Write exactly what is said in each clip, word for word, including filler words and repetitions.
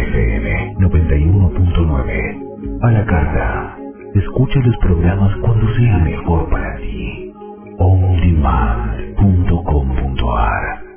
F M noventa y uno punto nueve. A la carta. Escucha los programas cuando sea mejor para ti. on demand punto com punto a r.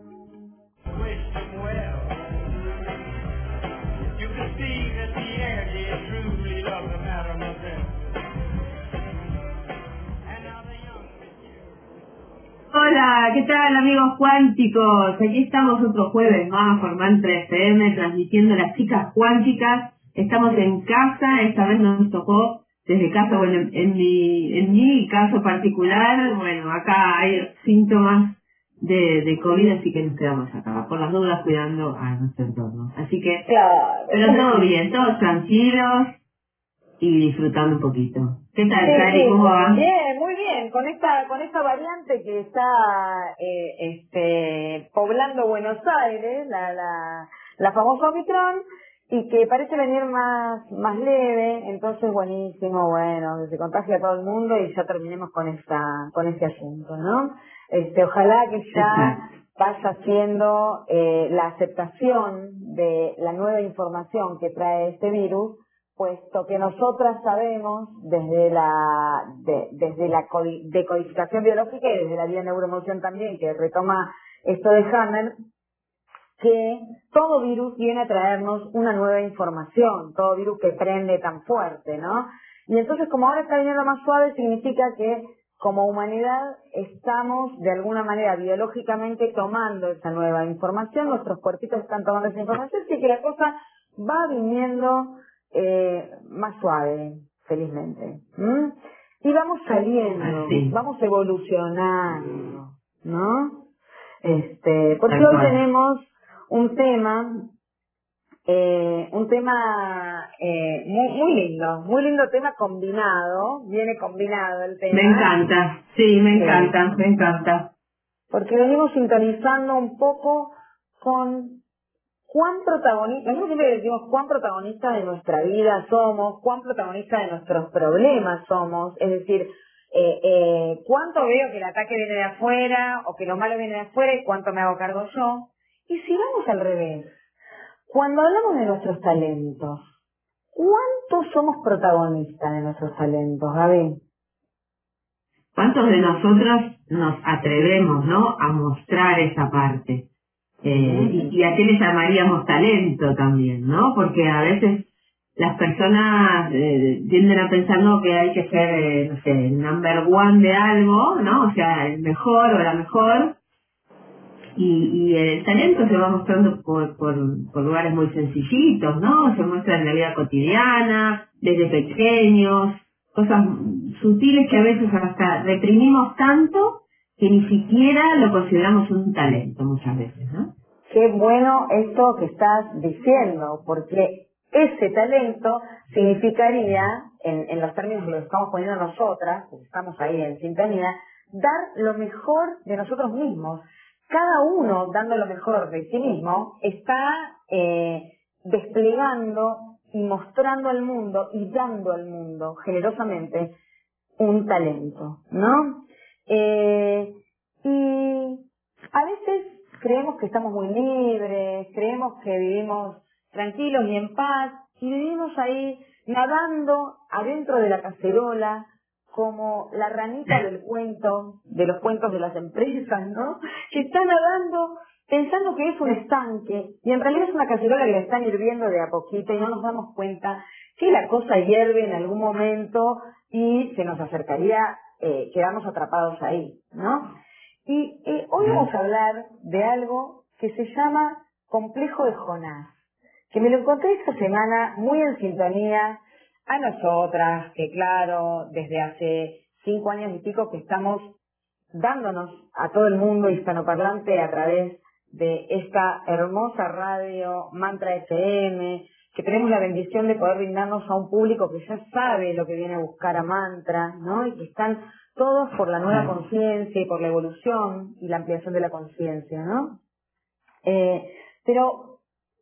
Hola, ¿qué tal amigos cuánticos? Aquí estamos otro jueves más por Mantra F M transmitiendo las chicas cuánticas. Estamos en casa, esta vez nos tocó desde casa, bueno, en, en mi en mi caso particular, bueno, acá hay síntomas de, de COVID, así que nos quedamos acá, por las dudas cuidando a nuestro entorno. Así que, claro. pero todo bien, todos tranquilos y disfrutando un poquito. ¿Qué tal, Sí, Cari? sí, ¿Cómo va? bien, muy bien, con esta, con esta variante que está eh, este, poblando Buenos Aires, la, la, la famosa Omicron, y que parece venir más, más leve, entonces buenísimo, bueno, que se contagia a todo el mundo y ya terminemos con esta, con este asunto, ¿no? Este, ojalá que ya vaya siendo eh, la aceptación de la nueva información que trae este virus, puesto que nosotras sabemos desde la de, desde la decodificación biológica y desde la bioneuroemoción también, que retoma esto de Hammer, que todo virus viene a traernos una nueva información, todo virus que prende tan fuerte, ¿no? Y entonces, como ahora está viniendo más suave, significa que como humanidad estamos de alguna manera biológicamente tomando esa nueva información, nuestros cuerpitos están tomando esa información, así que la cosa va viniendo eh, más suave, felizmente. ¿Mm? Y vamos saliendo, Así. vamos evolucionando, ¿no? Este, porque Tal hoy cual. tenemos un tema, eh, un tema eh, muy, muy lindo, muy lindo tema combinado, viene combinado el tema. Me encanta, sí, me Sí. encanta, me encanta. Porque venimos sintonizando un poco con cuán protagonista, nosotros siempre decimos cuán protagonista de nuestra vida somos, cuán protagonista de nuestros problemas somos, es decir, eh, eh, cuánto veo que el ataque viene de afuera o que lo malo viene de afuera y cuánto me hago cargo yo. Y si vamos al revés, cuando hablamos de nuestros talentos, ¿cuántos somos protagonistas de nuestros talentos, Gaby? ¿Cuántos de nosotros nos atrevemos, ¿no?, a mostrar esa parte? Eh, y, y a qué le llamaríamos talento también, ¿no? Porque a veces las personas eh, tienden a pensar, no, que hay que ser, eh, no sé, el number one de algo, ¿no? O sea, el mejor o la mejor. Y, y el talento se va mostrando por, por, por lugares muy sencillitos, ¿no? Se muestra en la vida cotidiana, desde pequeños, cosas sutiles que a veces hasta reprimimos tanto que ni siquiera lo consideramos un talento muchas veces, ¿no? Qué bueno esto que estás diciendo, porque ese talento significaría, en, en los términos que lo estamos poniendo nosotras, porque estamos ahí en sintonía, dar lo mejor de nosotros mismos. Cada uno, dando lo mejor de sí mismo, está eh, desplegando y mostrando al mundo y dando al mundo generosamente un talento, ¿no? Eh, y a veces creemos que estamos muy libres, creemos que vivimos tranquilos y en paz, y vivimos ahí nadando adentro de la cacerola, como la ranita del cuento, de los cuentos de las empresas, ¿no? Que está nadando pensando que es un estanque, y en realidad es una cacerola que la están hirviendo de a poquito y no nos damos cuenta que la cosa hierve en algún momento y se nos acercaría, eh, quedamos atrapados ahí, ¿no? Y eh, hoy vamos a hablar de algo que se llama complejo de Jonás, que me lo encontré esta semana muy en sintonía a nosotras, que claro, desde hace cinco años y pico que estamos dándonos a todo el mundo hispanoparlante a través de esta hermosa radio Mantra F M, que tenemos la bendición de poder brindarnos a un público que ya sabe lo que viene a buscar a Mantra, ¿no? Y que están todos por la nueva conciencia y por la evolución y la ampliación de la conciencia, ¿no? Eh, pero,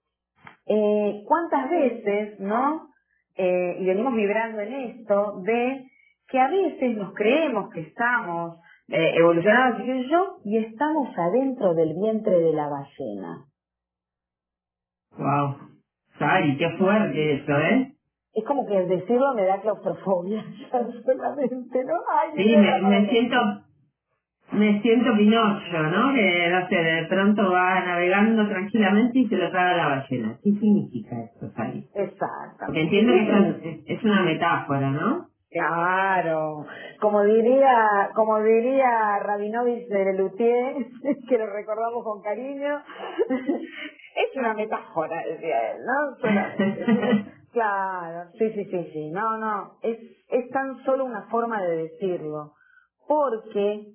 eh, ¿cuántas veces, no? Eh, y venimos vibrando en esto de que a veces nos creemos que estamos eh, evolucionados, y qué sé yo, y estamos adentro del vientre de la ballena. Wow. Ay, qué fuerte eso, ¿eh? Es como que decirlo me da claustrofobia, solamente, ¿no? Ay, Sí, me, me siento me siento Pinocho, ¿no? Que, no sé, de pronto va navegando tranquilamente y se lo traga la ballena. ¿Qué significa esto, Sally? Porque Exactamente. entiendo que esto es, es una metáfora, ¿no? Claro, como diría, como diría Rabinovich de Lelutier, que lo recordamos con cariño, es una metáfora, decía él, ¿no? Solamente. Claro, sí, sí, sí, sí, no, no, es, es tan solo una forma de decirlo, porque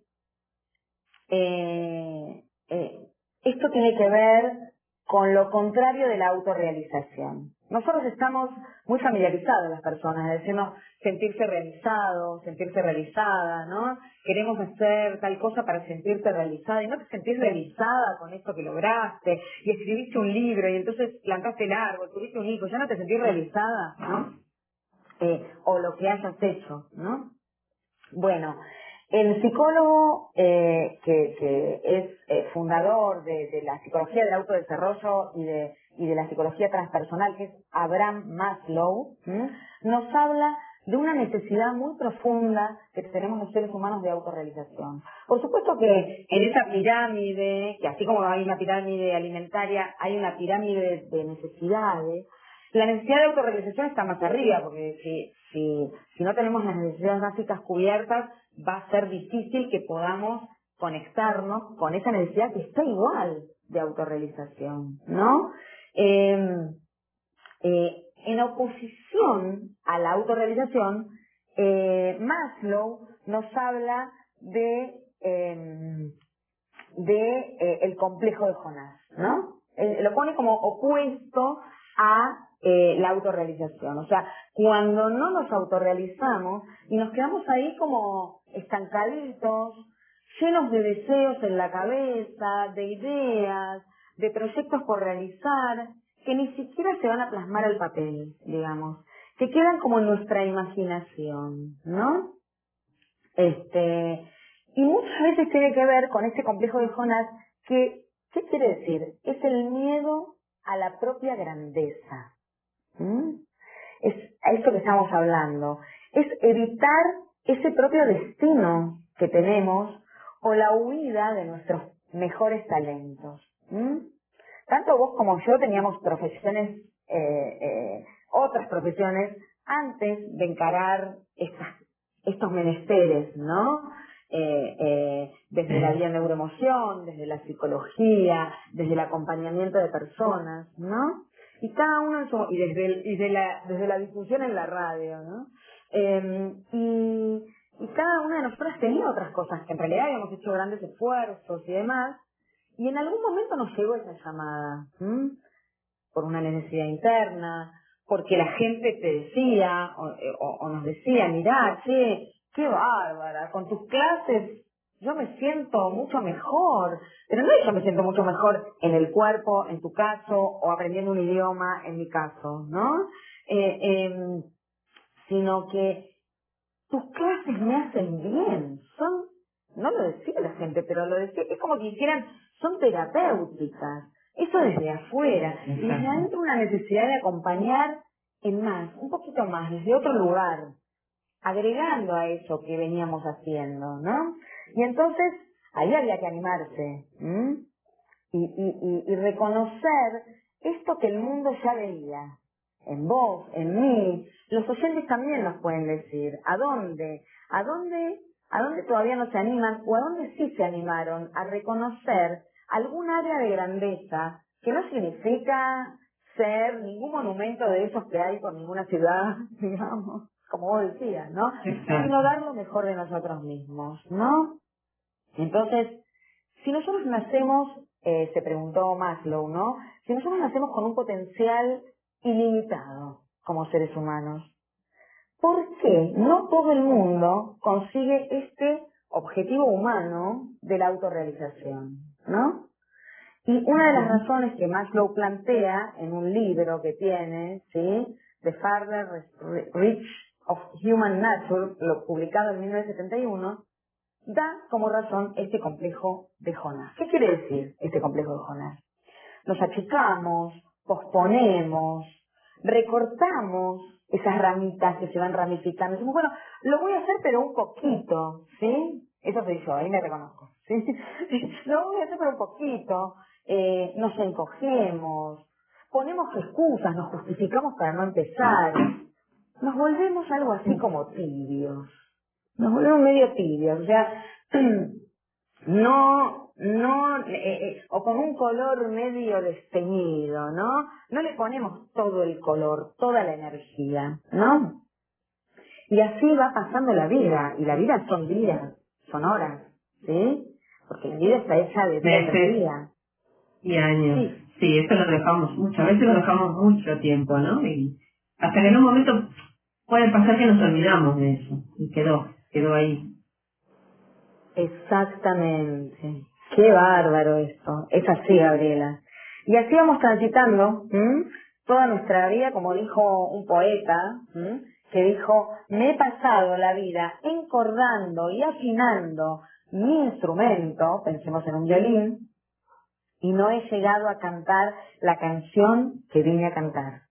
eh, eh, esto tiene que ver con lo contrario de la autorrealización. Nosotros estamos muy familiarizados las personas, es decir, no, sentirse realizado, sentirse realizada, ¿no? Queremos hacer tal cosa para sentirte realizada y no te sentís realizada con esto que lograste y escribiste un libro y entonces plantaste el árbol, tuviste un hijo, ya no te sentís realizada, ¿no? Eh, o lo que hayas hecho, ¿no? Bueno, el psicólogo eh, que, que es eh, fundador de, de la psicología del autodesarrollo y de, y de la psicología transpersonal, que es Abraham Maslow, ¿m? nos habla de una necesidad muy profunda que tenemos los seres humanos de autorrealización. Por supuesto que en esa pirámide, que así como hay una pirámide alimentaria, hay una pirámide de necesidades. La necesidad de autorrealización está más arriba, porque si, si, si no tenemos las necesidades básicas cubiertas, va a ser difícil que podamos conectarnos con esa necesidad que está igual de autorrealización, ¿no? Eh, eh, en oposición a la autorrealización, eh, Maslow nos habla de, eh, de eh, el complejo de Jonás, ¿no? Eh, lo pone como opuesto a eh, la autorrealización. O sea, cuando no nos autorrealizamos y nos quedamos ahí como estancaditos, llenos de deseos en la cabeza, de ideas, de proyectos por realizar, que ni siquiera se van a plasmar al papel, digamos, que quedan como en nuestra imaginación, ¿no? Este, y muchas veces tiene que ver con este complejo de Jonás, que, ¿qué quiere decir? Es el miedo a la propia grandeza. ¿Mm? Es a esto que estamos hablando. Es evitar ese propio destino que tenemos o la huida de nuestros mejores talentos. ¿Mm? Tanto vos como yo teníamos profesiones, eh, eh, otras profesiones, antes de encarar estas, estos menesteres, ¿no? Eh, eh, desde la vía neuroemoción, desde la psicología, desde el acompañamiento de personas, ¿no? Y cada uno en su, y desde el, y de la, desde la difusión en la radio, ¿no? Eh, y, y cada una de nosotras tenía otras cosas que en realidad habíamos hecho grandes esfuerzos y demás, y en algún momento nos llegó esa llamada, ¿m? Por una necesidad interna, porque la gente te decía, o, o, o nos decía, mirá, che, qué bárbara, con tus clases yo me siento mucho mejor, pero no es yo me siento mucho mejor en el cuerpo, en tu caso, o aprendiendo un idioma, en mi caso, ¿no? Eh, eh, sino que tus clases me hacen bien, son, no lo decía la gente, pero lo decía, es como que dijeran, son terapéuticas, eso desde afuera, y desde adentro una necesidad de acompañar en más, un poquito más, desde otro lugar, agregando a eso que veníamos haciendo, ¿no? Y entonces, ahí había que animarse, ¿m? Y, y, y, y reconocer esto que el mundo ya veía, en vos, en mí. Los oyentes también nos pueden decir, ¿a dónde? ¿A dónde? ¿A dónde todavía no se animan? ¿O a dónde sí se animaron a reconocer algún área de grandeza que no significa ser ningún monumento de esos que hay por ninguna ciudad, digamos, como vos decías, ¿no? Sino dar lo mejor de nosotros mismos, ¿no? Entonces, si nosotros nacemos, eh, se preguntó Maslow, ¿no? Si nosotros nacemos con un potencial ilimitado como seres humanos, ¿por qué no todo el mundo consigue este objetivo humano de la autorrealización, ¿no? Y una de las razones que Maslow plantea en un libro que tiene, ¿sí? The Further Reach of Human Nature, lo publicado en mil novecientos setenta y uno, da como razón este complejo de Jonás. ¿Qué quiere decir este complejo de Jonás? Nos achicamos, posponemos, recortamos esas ramitas que se van ramificando. Decimos, bueno, lo voy a hacer pero un poquito, ¿sí? Eso soy yo, ahí me reconozco, ¿sí? Lo voy a hacer pero un poquito, eh, nos encogemos, ponemos excusas, nos justificamos para no empezar, nos volvemos algo así como tibios, nos volvemos medio tibios, o sea, no, no, eh, eh, o con un color medio desteñido, ¿no? No le ponemos todo el color, toda la energía, ¿no? Y así va pasando la vida, y la vida son días, son horas, ¿sí? Porque la vida está hecha de día tras Meses día. y años. Sí, Sí, eso lo dejamos mucho. A veces lo dejamos mucho tiempo, ¿no? Y hasta que en un momento puede pasar que nos olvidamos de eso. Y quedó, quedó ahí. exactamente. Qué bárbaro esto. Es así, Gabriela. Y así vamos transitando ¿m? toda nuestra vida, como dijo un poeta, ¿m? que dijo, me he pasado la vida encordando y afinando mi instrumento, pensemos en un violín, y no he llegado a cantar la canción que vine a cantar.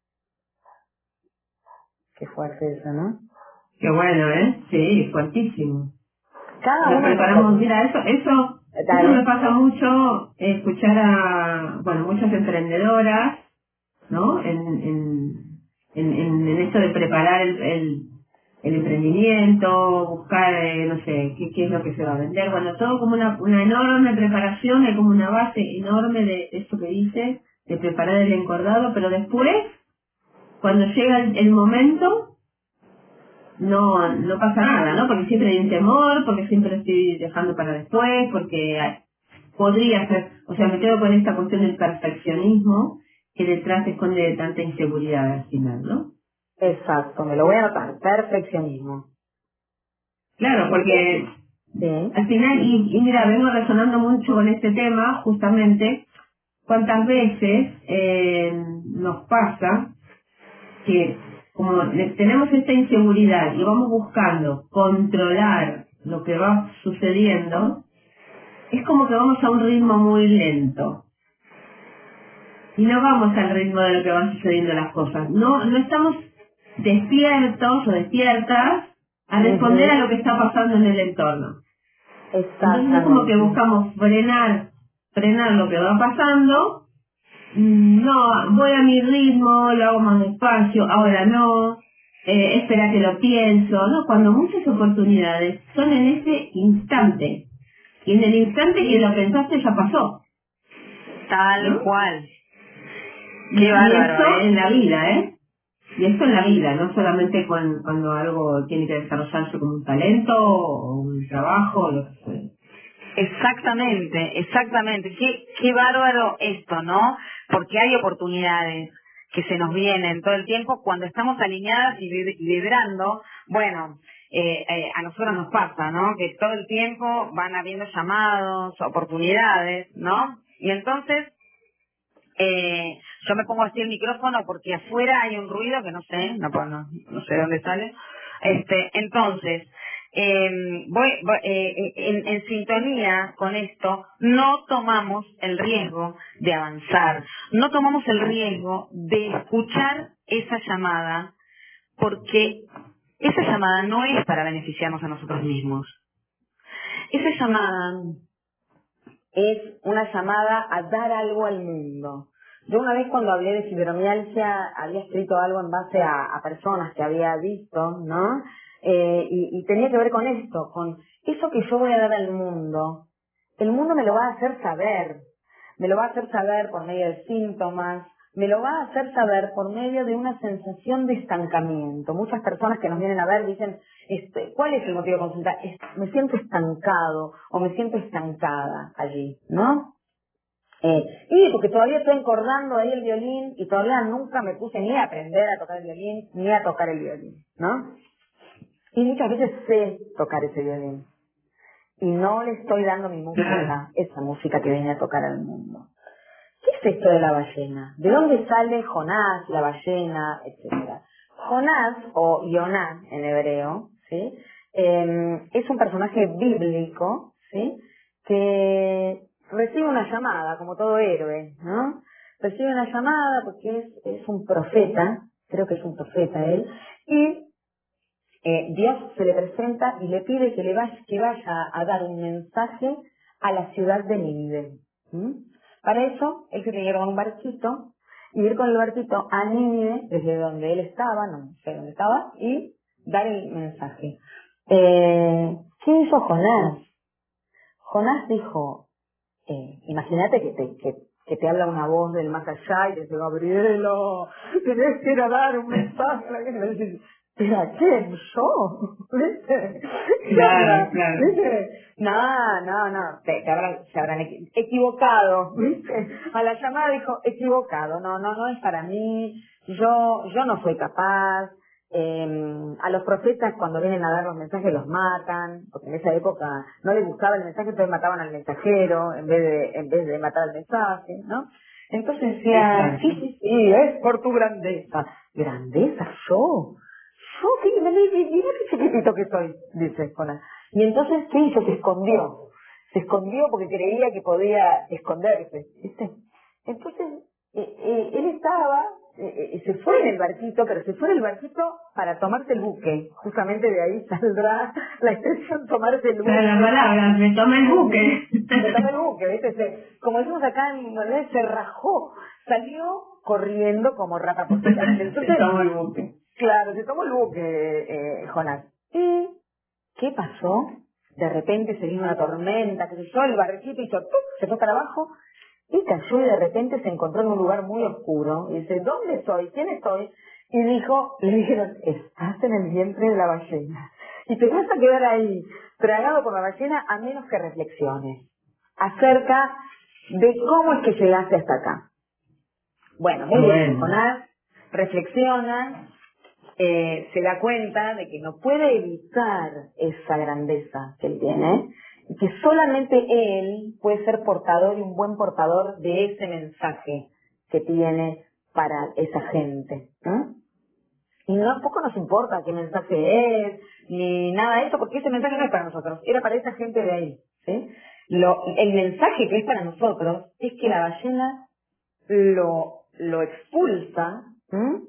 Qué fuerte eso, ¿no? Qué bueno, ¿eh? Sí, fuertísimo. Cada Nos uno de preparamos, nosotros. mira, eso, eso, eso me Dale. pasa mucho, eh, escuchar a, bueno, muchas emprendedoras, ¿no? En, en, en, en, en esto de preparar el, el, el emprendimiento, buscar, eh, no sé, qué, qué es lo que se va a vender, bueno, todo como una, una enorme preparación, hay como una base enorme de esto que dices, de preparar el encordado, pero después, cuando llega el, el momento, no no pasa nada, ¿no? Porque siempre hay un temor, porque siempre lo estoy dejando para después, porque ay, podría ser, o sea, me quedo con esta cuestión del perfeccionismo que detrás se esconde tanta inseguridad al final, ¿no? Exacto, me lo voy a anotar. Perfeccionismo. Claro, porque Sí. al final, y, y mira, vengo resonando mucho con este tema, justamente, cuántas veces eh, nos pasa que como le- tenemos esta inseguridad y vamos buscando controlar lo que va sucediendo, es como que vamos a un ritmo muy lento y no vamos al ritmo de lo que van sucediendo las cosas. No, no estamos despiertos o despiertas a responder a Ujú. lo que está pasando en el entorno. Entonces es como que Exactamente. buscamos frenar, frenar lo que va pasando. Mm, No, voy a mi ritmo, lo hago más despacio, ahora no, eh, espera que lo pienso, ¿no? Cuando muchas oportunidades son en ese instante. Y en el instante que lo pensaste ya pasó, Tal ¿no? cual. Y, Qué y bárbaro, esto en ¿eh? la vida, ¿eh? Y esto en la vida, no solamente cuando, cuando algo tiene que desarrollarse como un talento o un trabajo o lo que sea. Exactamente, exactamente. Qué, qué bárbaro esto, ¿no? Porque hay oportunidades que se nos vienen todo el tiempo cuando estamos alineadas y vib- vibrando. Bueno, eh, eh, a nosotros nos pasa, ¿no? Que todo el tiempo van habiendo llamados, oportunidades, ¿no? Y entonces eh, yo me pongo así el micrófono porque afuera hay un ruido que no sé, no, pues no, no sé de dónde sale. Este, entonces, eh, voy, voy, eh, eh, en, en sintonía con esto, no tomamos el riesgo de avanzar, no tomamos el riesgo de escuchar esa llamada, porque esa llamada no es para beneficiarnos a nosotros mismos. Esa llamada es una llamada a dar algo al mundo. Yo una vez cuando hablé de fibromialgia había escrito algo en base a, a personas que había visto, ¿no? Eh, y, y tenía que ver con esto, con eso que yo voy a dar al mundo. El mundo me lo va a hacer saber. Me lo va a hacer saber por medio de síntomas, me lo va a hacer saber por medio de una sensación de estancamiento. Muchas personas que nos vienen a ver dicen, este, ¿cuál es el motivo de consulta? Es- me siento estancado o me siento estancada allí, ¿no? Eh, y porque todavía estoy encordando ahí el violín y todavía nunca me puse ni a aprender a tocar el violín ni a tocar el violín, ¿no? Y muchas veces sé tocar ese violín y no le estoy dando mi Claro. música, esa música que viene a tocar al mundo. ¿Qué es esto de la ballena? ¿De dónde sale Jonás, la ballena, etcétera? Jonás, o Yoná en hebreo, ¿sí? Eh, es un personaje bíblico, ¿sí? Que recibe una llamada, como todo héroe, ¿no? recibe una llamada porque es, es un profeta, creo que es un profeta él, y eh, Dios se le presenta y le pide que le vaya, que vaya a dar un mensaje a la ciudad de Nínive. ¿Mm? Para eso, él se tenía que ir con un barquito, y ir con el barquito a Nínive, desde donde él estaba, no sé dónde estaba, y dar el mensaje. Eh, ¿Qué hizo Jonás? Jonás dijo, eh, imagínate que te, que, que te habla una voz del más allá y te dice, Gabriela, tenés que ir a dar un mensaje. Y le dices, ¿pero a quién? ¿Yo? ¿Viste? Claro, claro. ¿Viste? No, no, no, te, te habrán, se habrán equi- equivocado, ¿viste? A la llamada dijo, equivocado, no, no, no es para mí, yo, yo no soy capaz. Eh, a los profetas cuando vienen a dar los mensajes los matan, porque en esa época no les gustaba el mensaje, entonces mataban al mensajero en vez de en vez de matar al mensaje, ¿no? Entonces decía, sí, sí, sí, es por tu grandeza. ¿Grandeza? ¿Yo? ¿Yo? ¿Qué? Mira qué chiquitito que soy, dice Jonás. Y entonces, ¿qué hizo? Se escondió. Se escondió porque creía que podía esconderse, ¿viste? Entonces, eh, eh, él estaba, eh, eh, se fue en el barquito, pero se fue en el barquito para tomarse el buque. Justamente de ahí saldrá la expresión tomarse el buque. Claro, la palabra, me toma el buque. Se toma el buque, ¿viste? Se, como decimos acá en Noruega, se rajó, salió corriendo como rata por su casa. Entonces, Se tomó el buque. claro, se tomó el buque, eh, Jonás. ¿Y qué pasó? De repente se vino una tormenta, que se yo, el barquito hizo, ¡tuc! Se fue para abajo y cayó y de repente se encontró en un lugar muy oscuro. Y dice, ¿dónde soy? ¿Quién estoy? Y dijo, le dijeron, estás en el vientre de la ballena. Y te vas a quedar ahí, tragado por la ballena, a menos que reflexiones acerca de cómo es que llegaste hasta acá. Bueno, muy bien, Bueno. Jonás reflexiona, eh, se da cuenta de que no puede evitar esa grandeza que él tiene, y que solamente él puede ser portador y un buen portador de ese mensaje que tiene para esa gente, ¿no? Y no, tampoco nos importa qué mensaje es, ni nada de eso, porque ese mensaje no es para nosotros, era para esa gente de ahí, ¿sí? Lo, el mensaje que es para nosotros es que la ballena lo, lo expulsa, ¿m?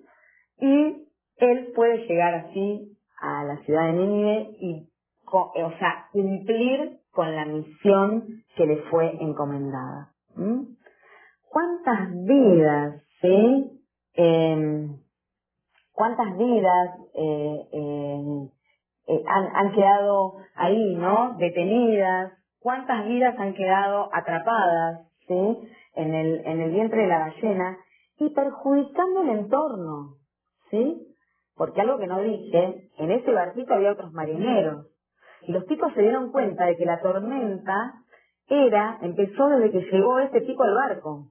Y él puede llegar así a la ciudad de Nínive y, co- o sea, cumplir con la misión que le fue encomendada. ¿M? ¿Cuántas vidas, sí? Eh, ¿Cuántas vidas eh, eh, eh, han, han quedado ahí, ¿no? Detenidas? ¿Cuántas vidas han quedado atrapadas, sí? En el, en el vientre de la ballena y perjudicando el entorno, ¿sí? Porque algo que no dije, en ese barquito había otros marineros y los tipos se dieron cuenta de que la tormenta era, empezó desde que llegó este tipo al barco.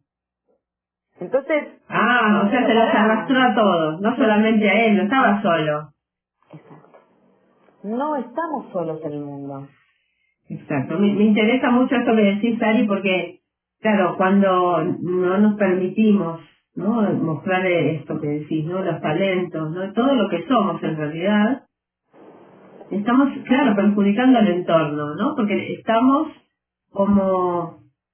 Entonces, Ah, o sea, se los arrastró a todos, no solamente a él, no estaba solo. exacto, no estamos solos en el mundo. Exacto. Me, me interesa mucho esto que decís, Ari, porque, claro, cuando no nos permitimos, ¿no?, mostrar esto que decís, ¿no?, los talentos, ¿no?, todo lo que somos en realidad, estamos, claro, perjudicando al entorno, ¿no?, porque estamos como,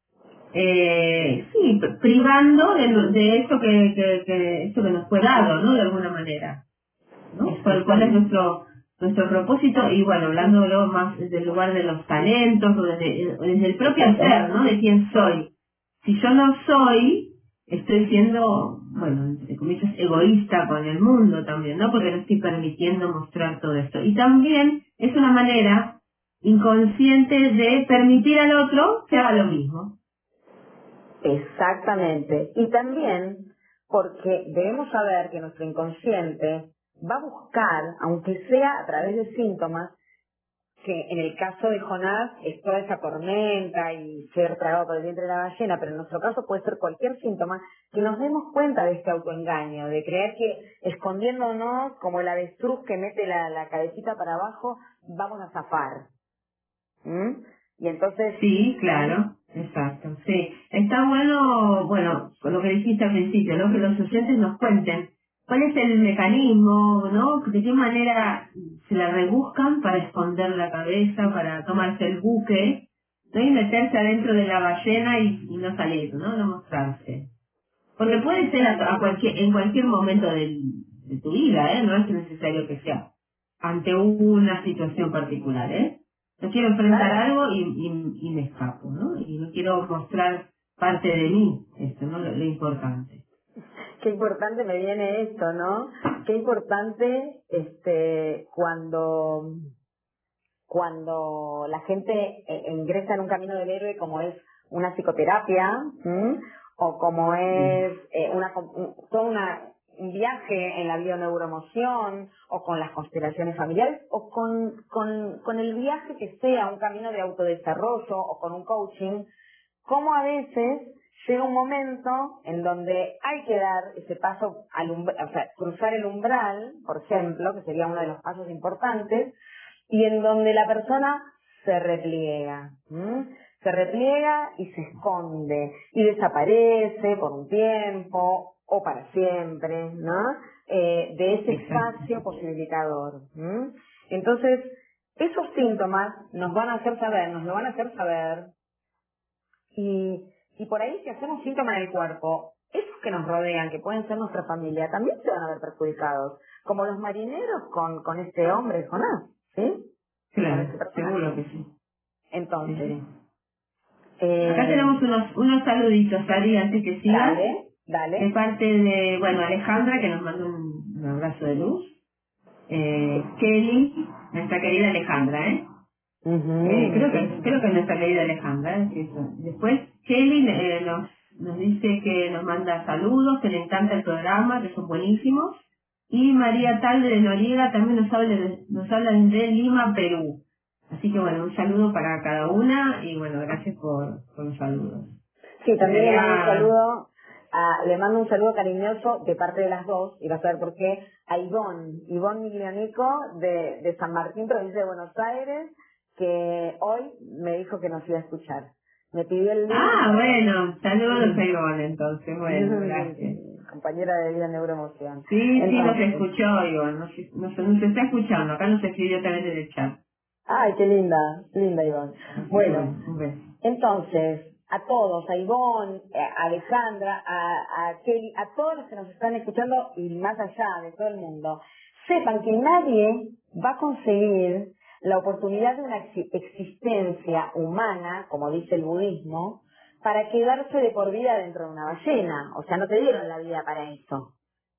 eh, sí, privando de, lo- de esto que, que, que, esto que nos fue dado, ¿no?, de alguna manera, ¿no? ¿Cuál, cuál es nuestro nuestro propósito? Y bueno, hablándolo más desde el lugar de los talentos o desde, desde el propio ser, ¿no? De quién soy. Si yo no soy, estoy siendo, bueno, entre comillas, egoísta con el mundo también, ¿no? Porque no estoy permitiendo mostrar todo esto. Y también es una manera inconsciente de permitir al otro que haga lo mismo. Exactamente. Y también porque debemos saber que nuestro inconsciente va a buscar, aunque sea a través de síntomas, que en el caso de Jonás es toda esa tormenta y ser tragado por el vientre de la ballena, pero en nuestro caso puede ser cualquier síntoma, que nos demos cuenta de este autoengaño, de creer que escondiéndonos como el avestruz que mete la, la cabecita para abajo, vamos a zafar. ¿Mm? Y entonces... Sí, claro, exacto, sí. Está bueno, bueno, con lo que dijiste al principio, ¿no?, que los oyentes nos cuenten cuál es el mecanismo, ¿no?, de qué manera se la rebuscan para esconder la cabeza, para tomarse el buque, ¿no?, y meterse adentro de la ballena y, y no salir, ¿no?, no mostrarse. Porque puede ser a, a cualquier, en cualquier momento del, de tu vida, ¿eh? No es necesario que sea ante una situación particular, ¿eh? Yo quiero enfrentar Claro. algo y, y, y me escapo, ¿no? Y no quiero mostrar parte de mí, esto, ¿no? Lo, lo importante. Qué importante me viene esto, ¿no? Qué importante este cuando cuando la gente eh, ingresa en un camino del héroe como es una psicoterapia, ¿m? O como es eh, una un- todo una un viaje en la bioneuroemoción, o con las constelaciones familiares, o con, con, con el viaje que sea un camino de autodesarrollo, o con un coaching, como a veces llega un momento en donde hay que dar ese paso al umbral, o sea, cruzar el umbral, por ejemplo, que sería uno de los pasos importantes, y en donde la persona se repliega, ¿m? se repliega y se esconde, y desaparece por un tiempo, o para siempre, ¿no? Eh, de ese espacio posibilitador. ¿m? Entonces, esos síntomas nos van a hacer saber, nos lo van a hacer saber, y, y por ahí si hacemos síntomas en el cuerpo, esos que nos rodean, que pueden ser nuestra familia, también se van a ver perjudicados, como los marineros con, con este hombre, Jonás, ¿sí? Con Claro, este personaje. seguro que sí. Entonces, Sí, sí. eh, Acá tenemos unos, unos saluditos, Ari, antes que sigas, dale, de dale. parte de, bueno, Alejandra, que nos manda un, un abrazo de luz, eh, Kelly, nuestra querida Alejandra, ¿eh? Eh, creo Ujú. que creo que nuestra querida Alejandra, ¿eh? Sí, eso. Después Kelly eh, nos, nos dice que nos manda saludos, que le encanta el programa, que son buenísimos. Y María Talde de Noriega también nos habla de, nos hablan de Lima, Perú. Así que bueno, un saludo para cada una y bueno, gracias por, por los saludos. Sí, también le mando un Sería... saludo, a, le mando un saludo cariñoso de parte de las dos, y vas a ver por qué, a Ivonne, Ivonne Miglianico de, de San Martín, provincia de Buenos Aires, que hoy me dijo que nos iba a escuchar. Me pidió el link. Ah, bueno, saludos a Ivonne entonces, bueno, gracias. Compañera de vida neuroemoción. Sí, sí, nos Entonces, escuchó, Ivonne, nos, nos, nos está escuchando, acá nos escribió también en el chat. ay, qué linda, linda Ivonne. Así que Bueno, bueno, un beso. entonces, a todos, a Ivonne, a Alejandra, a, a Kelly, a todos los que nos están escuchando y más allá de todo el mundo, sepan que nadie va a conseguir la oportunidad de una exi- existencia humana, como dice el budismo, para quedarse de por vida dentro de una ballena. O sea, no te dieron la vida para eso.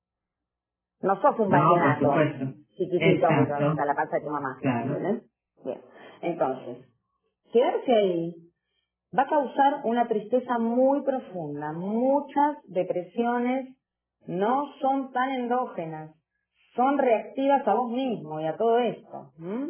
No sos un No, por ballenato supuesto. chiquitito que Exacto, está la panza de tu mamá. claro. ¿Entendés? Bien. Entonces, quedarse ahí va a causar una tristeza muy profunda. Muchas depresiones no son tan endógenas, son reactivas a vos mismo y a todo esto. ¿m?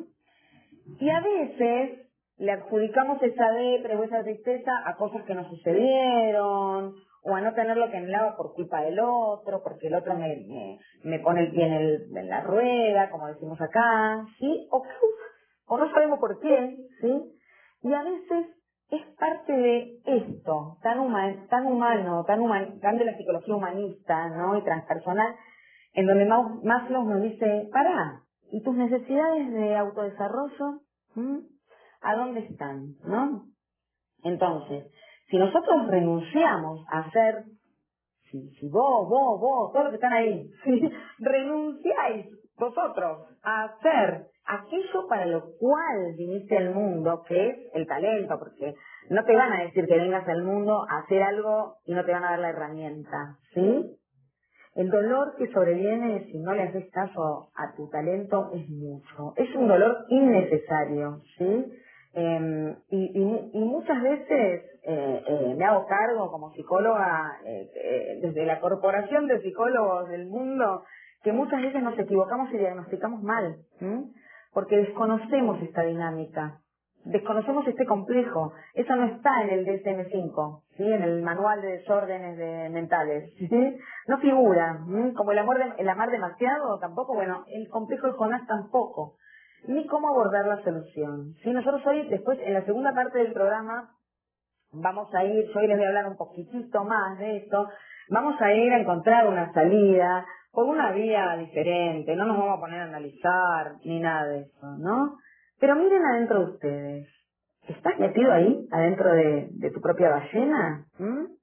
Y a veces le adjudicamos esa depre o esa tristeza a cosas que nos sucedieron, o a no tener lo que anhelaba por culpa del otro, porque el otro me, me, me pone el pie en, el, en la rueda, como decimos acá, ¿sí? O, o no sabemos por qué, ¿sí? Y a veces es parte de esto, tan, human, tan humano, tan, human, tan de la psicología humanista, ¿no? Y transpersonal, en donde Mas- Maslow nos dice, pará, ¿y tus necesidades de autodesarrollo? ¿Mm? ¿A dónde están? ¿No? Entonces, si nosotros renunciamos a hacer, si, si vos, vos, vos, todos los que están ahí, si renunciáis vosotros a hacer aquello para lo cual viniste al mundo, que es el talento, porque no te van a decir que vengas al mundo a hacer algo y no te van a dar la herramienta, ¿sí? El dolor que sobreviene si no le haces caso a tu talento es mucho. Es un dolor innecesario, ¿sí? Eh, y, y, y muchas veces eh, eh, me hago cargo como psicóloga, eh, eh, desde la corporación de psicólogos del mundo, que muchas veces nos equivocamos y diagnosticamos mal, ¿sí? Porque desconocemos esta dinámica. Desconocemos este complejo. Eso no está en el D S M cinco, ¿sí? En el manual de desórdenes de mentales, ¿sí? No figura, ¿sí? Como el amor de, el amar demasiado tampoco, bueno, el complejo de Jonás tampoco, ni cómo abordar la solución. ¿Sí? Nosotros hoy, después, en la segunda parte del programa, vamos a ir, yo hoy les voy a hablar un poquitito más de esto, vamos a ir a encontrar una salida por una vía diferente, no nos vamos a poner a analizar ni nada de eso, ¿no? Pero miren adentro de ustedes, ¿estás metido ahí, adentro de, de tu propia ballena? ¿Mm?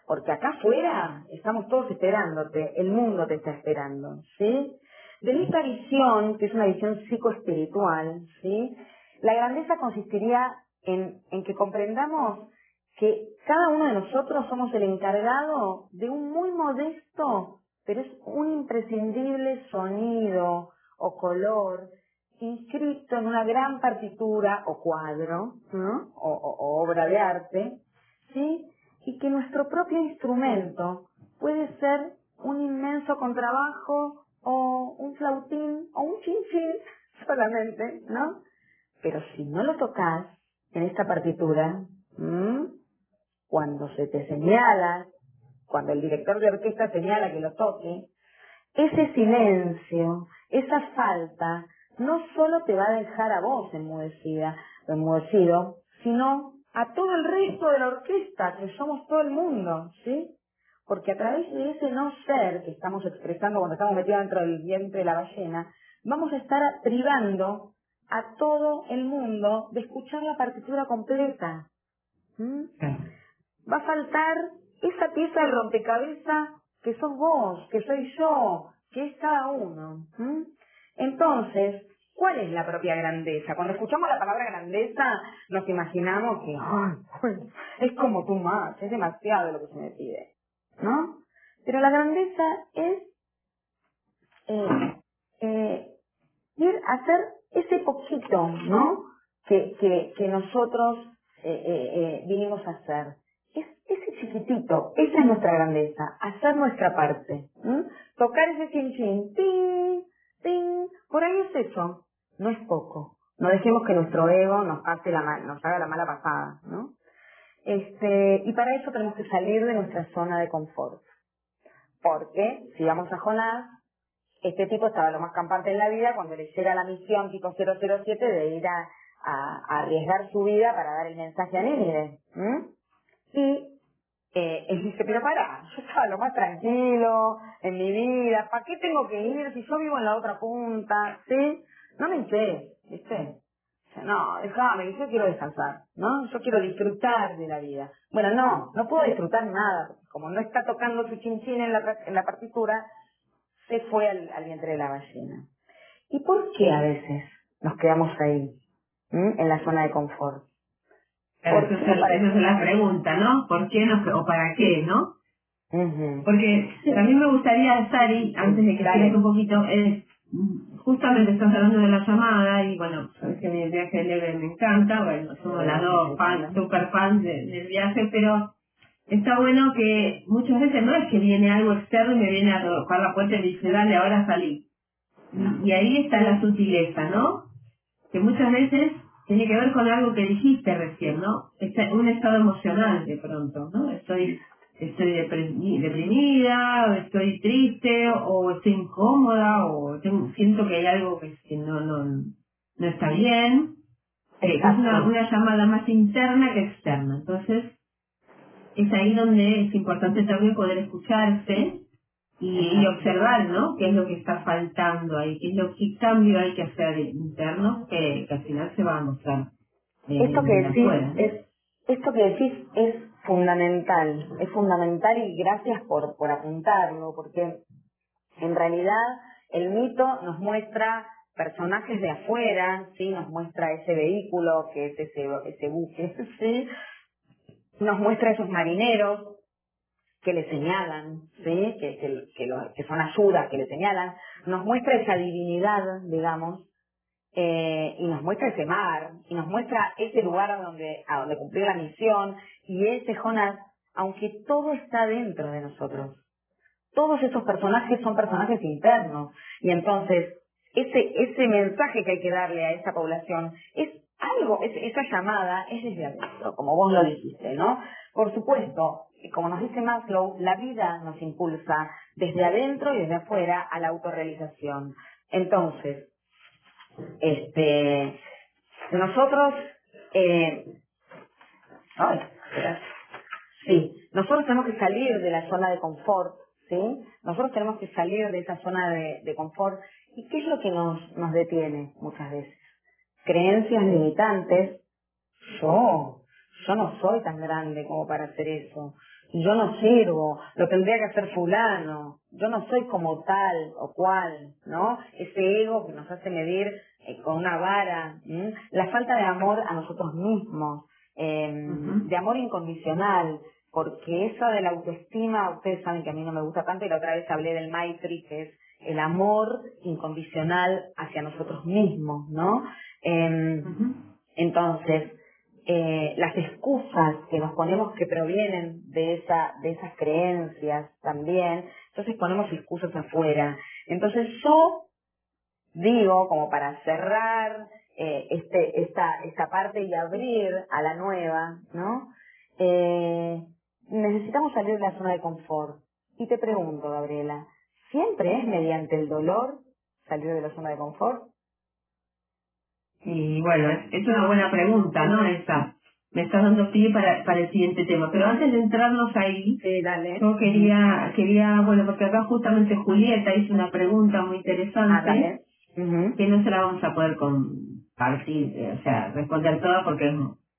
porque acá afuera estamos todos esperándote, el mundo te está esperando, ¿sí? Desde esta visión, que es una visión psicoespiritual, ¿sí? La grandeza consistiría en, en que comprendamos que cada uno de nosotros somos el encargado de un muy modesto, pero es un imprescindible sonido o color inscrito en una gran partitura o cuadro, ¿no? o, o, o obra de arte, ¿sí? Y que nuestro propio instrumento puede ser un inmenso contrabajo o un flautín o un chinchín solamente, ¿no? Pero si no lo tocas en esta partitura, ¿m? cuando se te señala, cuando el director de orquesta señala que lo toque, ese silencio, esa falta, no solo te va a dejar a vos enmudecida, enmudecido, sino a todo el resto de la orquesta, que somos todo el mundo, ¿sí? Porque a través de ese no ser que estamos expresando cuando estamos metidos dentro del vientre de la ballena, vamos a estar privando a todo el mundo de escuchar la partitura completa. ¿Mm? Va a faltar esa pieza del rompecabezas que sos vos, que soy yo, que es cada uno. ¿Mm? Entonces, ¿cuál es la propia grandeza? Cuando escuchamos la palabra grandeza, nos imaginamos que ay, es como too much, es demasiado lo que se me pide, ¿no? Pero la grandeza es eh, eh, ir a hacer ese poquito, ¿no? Que, que, que nosotros eh, eh, eh, vinimos a hacer. Es ese chiquitito, esa es nuestra grandeza, hacer nuestra parte. ¿Mm? Tocar ese chinchín, ting, ting, por ahí es eso, no es poco. No dejemos que nuestro ego nos pase la mal, nos haga la mala pasada, ¿no? Este, y para eso tenemos que salir de nuestra zona de confort. Porque, si vamos a Jonás, este tipo estaba lo más campante en la vida cuando le llega la misión tipo cero cero siete de ir a, a, a arriesgar su vida para dar el mensaje a Nínive. ¿Mm? Y eh, él dice, pero pará, yo estaba lo más tranquilo en mi vida, ¿para qué tengo que ir si yo vivo en la otra punta? ¿Sí? No me hinché, ¿viste? O sea, no, déjame, yo quiero descansar, ¿no? Yo quiero disfrutar de la vida. Bueno, no, no puedo disfrutar nada, porque como no está tocando su chinchín en la, en la partitura, se fue al, al vientre de la ballena. ¿Y por qué a veces nos quedamos ahí, ¿m? en la zona de confort? Claro, esa es, esa es la pregunta, ¿no? ¿Por qué no, o para qué, no? Uh-huh. Porque también me gustaría, Sari, antes de que sigas un poquito, es, justamente estás hablando de la llamada y bueno, sabes que mi viaje leve me encanta, bueno, somos las dos fans, super fans de, del viaje, pero está bueno que muchas veces no es que viene algo externo y me viene a tocar la puerta y dice, dale, ahora salí. Y, y ahí está la sutileza, ¿no? Que muchas veces tiene que ver con algo que dijiste recién, ¿no? Está un estado emocional de pronto, ¿no? Estoy estoy deprimida, deprimida, o estoy triste, o estoy incómoda, o tengo, siento que hay algo que, que no, no, no está bien. Eh, es una, una llamada más interna que externa. Entonces, es ahí donde es importante también poder escucharse y, y observar, ¿no? ¿Qué es lo que está faltando ahí? ¿Qué es lo que cambio hay que hacer interno que, que al final se va a mostrar eh, esto que de decís afuera, ¿no? es esto que decís es fundamental, es fundamental y gracias por por apuntarlo, porque en realidad el mito nos muestra personajes de afuera, sí, nos muestra ese vehículo que es ese ese buque, sí, nos muestra esos marineros que le señalan, ¿sí? que, que, que, lo, que son ayudas, que le señalan, nos muestra esa divinidad, digamos, eh, y nos muestra ese mar, y nos muestra ese lugar a donde, a donde cumplir la misión, y ese Jonás, aunque todo está dentro de nosotros. Todos esos personajes son personajes internos, y entonces ese ese mensaje que hay que darle a esa población es algo, es, esa llamada es desde adentro, como vos lo dijiste, ¿no? Por supuesto, como nos dice Maslow, la vida nos impulsa desde adentro y desde afuera a la autorrealización. Entonces, este, nosotros, eh, ay, espera. Sí, nosotros tenemos que salir de la zona de confort, ¿sí? Nosotros tenemos que salir de esa zona de, de confort. ¿Y qué es lo que nos, nos detiene muchas veces? Creencias limitantes. Yo, yo no soy tan grande como para hacer eso. yo no sirvo, lo tendría que hacer fulano, yo no soy como tal o cual, ¿no? Ese ego que nos hace medir eh, con una vara, ¿m? La falta de amor a nosotros mismos, eh, Ujú. de amor incondicional, porque eso de la autoestima, ustedes saben que a mí no me gusta tanto, y la otra vez hablé del Maitri, que es el amor incondicional hacia nosotros mismos, ¿no? Eh, Ujú. entonces, eh, las excusas que nos ponemos que provienen de esa de esas creencias también, entonces ponemos excusas afuera. Entonces yo digo, como para cerrar eh, este esta esta parte y abrir a la nueva, ¿no? Eh, necesitamos salir de la zona de confort. Y te pregunto, Gabriela, ¿siempre es mediante el dolor salir de la zona de confort? Y bueno, es, es una buena pregunta, ¿no? Esa. Me está dando pie para, para el siguiente tema. Pero antes de entrarnos ahí, Sí, dale. yo quería, quería, bueno, porque acá justamente Julieta hizo una pregunta muy Ah, interesante, dale. Ujú. que no se la vamos a poder compartir, eh, o sea, responder toda porque es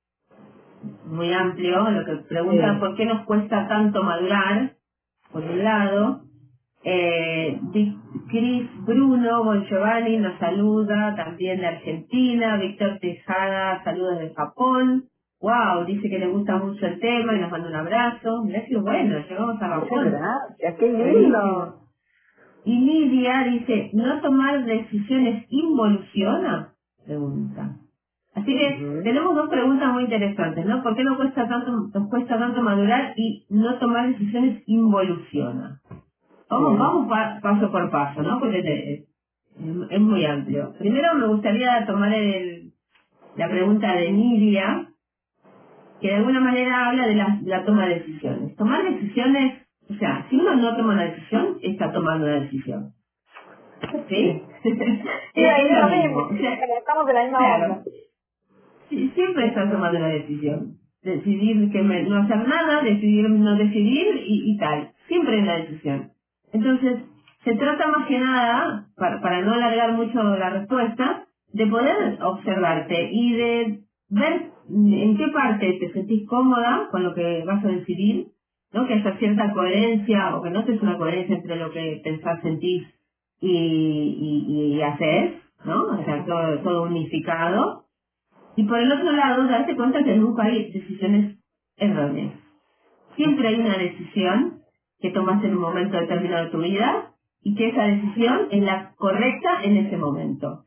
muy amplio. Lo que pregunta, Sí. ¿por qué nos cuesta tanto madurar? Por un lado. Eh, Di- Cris Bruno Bongiovanni nos saluda también de Argentina. Víctor Tejada saluda de Japón. Wow, dice que le gusta mucho el tema y nos manda un abrazo. Mirá qué bueno, llegamos a Muchas Japón. gracias, qué lindo. Buenísimo. Y Lidia dice, ¿no tomar decisiones involuciona? Pregunta. Así que Ujú. tenemos dos preguntas muy interesantes, ¿no? ¿Por qué nos cuesta tanto, nos cuesta tanto madurar y no tomar decisiones involuciona? Vamos, Bien. vamos pa- paso por paso, ¿no? Porque te- es, es muy amplio. Primero me gustaría tomar el, la pregunta de Nidia, que de alguna manera habla de la, la toma de decisiones. Tomar decisiones, o sea, si uno no toma una decisión, está tomando una decisión. ¿Sí? Sí. Sí, es, ahí es es lo lo mismo. mismo. O sea, Estamos de la misma onda. claro, sí, siempre estás tomando una decisión. Decidir que me- no hacer nada, decidir no decidir y, y tal. Siempre hay una decisión. Entonces, se trata más que nada, para, para no alargar mucho la respuesta, de poder observarte y de ver en qué parte te sentís cómoda con lo que vas a decidir, ¿no? Que haya cierta coherencia o que no es una coherencia entre lo que pensás, sentís y, y, y haces, ¿no? O sea, todo, todo unificado. Y por el otro lado, darte cuenta que nunca hay decisiones erróneas. Siempre hay una decisión que tomaste en un momento determinado de tu vida y que esa decisión es la correcta en ese momento.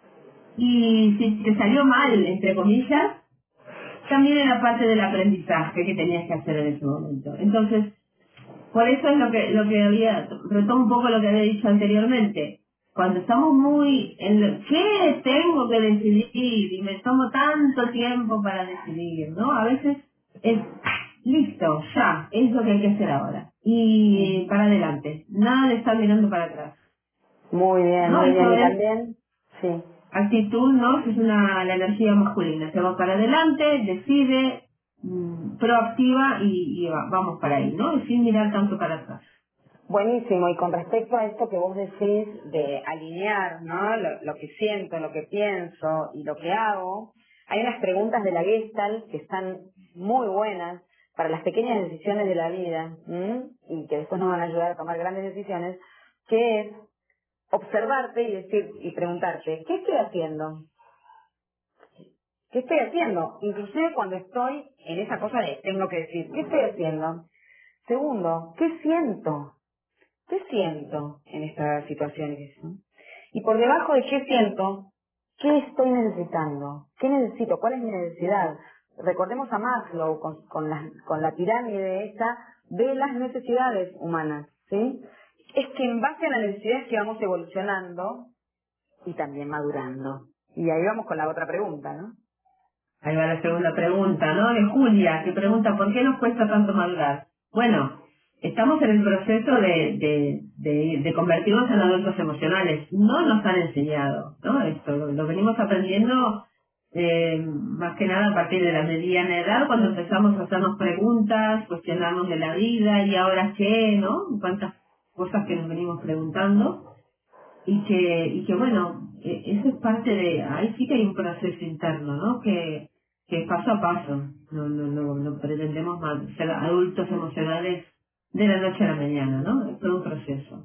Y si te salió mal, entre comillas, también era parte del aprendizaje que tenías que hacer en ese momento. Entonces, por eso es lo que, lo que había, retomo un poco lo que había dicho anteriormente. Cuando estamos muy en lo, ¿qué tengo que decidir? Y me tomo tanto tiempo para decidir, ¿no? A veces es, listo, ya, es lo que hay que hacer ahora. Y para adelante, nada de estar mirando para atrás, Muy bien, ¿no? muy bien. Eso Y es también, sí. actitud, ¿no? Es una, la energía masculina, se va para adelante, decide, mm, proactiva y, y va- vamos para ahí, ¿no? Sin mirar tanto para atrás. Buenísimo. Y con respecto a esto que vos decís de alinear, ¿no? Lo, lo que siento, lo que pienso y lo que hago, hay unas preguntas de la Gestalt que están muy buenas para las pequeñas decisiones de la vida, ¿m? Y que después nos van a ayudar a tomar grandes decisiones, que es observarte y decir y preguntarte, ¿qué estoy haciendo? ¿Qué estoy haciendo? Inclusive cuando estoy en esa cosa de tengo que decir, ¿qué estoy haciendo? Segundo, ¿qué siento? ¿Qué siento en esta situación? ¿No? Y por debajo de qué siento, ¿qué estoy necesitando? ¿Qué necesito? ¿Cuál es mi necesidad? Recordemos a Maslow con, con, la, con la pirámide esta de las necesidades humanas, ¿sí? Es que en base a las necesidades que vamos evolucionando y también madurando. Y ahí vamos con la otra pregunta, ¿no? Ahí va la segunda pregunta, ¿no? De Julia, que pregunta, ¿por qué nos cuesta tanto madurar? Bueno, estamos en el proceso de, de, de, de convertirnos en adultos emocionales. No nos han enseñado, ¿no? Esto lo, lo venimos aprendiendo eh, más que nada a partir de la mediana edad, cuando empezamos a hacernos preguntas, cuestionarnos de la vida, y ahora qué, ¿no? Cuántas cosas que nos venimos preguntando. Y que, y que bueno, eh, eso es parte de, ahí sí que hay un proceso interno, ¿no? Que, que paso a paso, no, no, no, no pretendemos ser adultos emocionales de la noche a la mañana, ¿no? Es todo un proceso.